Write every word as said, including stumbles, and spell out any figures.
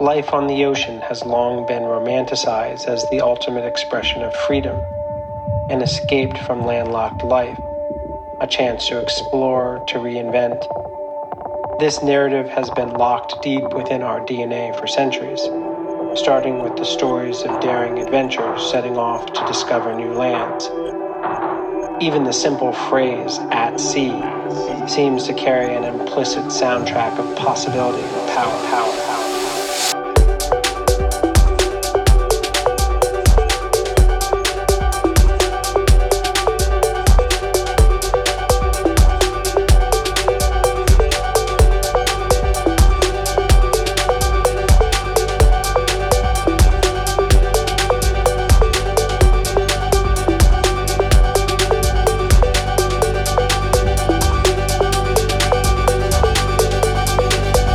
life on the ocean has long been romanticized as the ultimate expression of freedom, an escape from landlocked life, a chance to explore, to reinvent. This narrative has been locked deep within our D N A for centuries, starting with the stories of daring adventurers setting off to discover new lands. Even the simple phrase, "at sea," seems to carry an implicit soundtrack of possibility and power. power, power.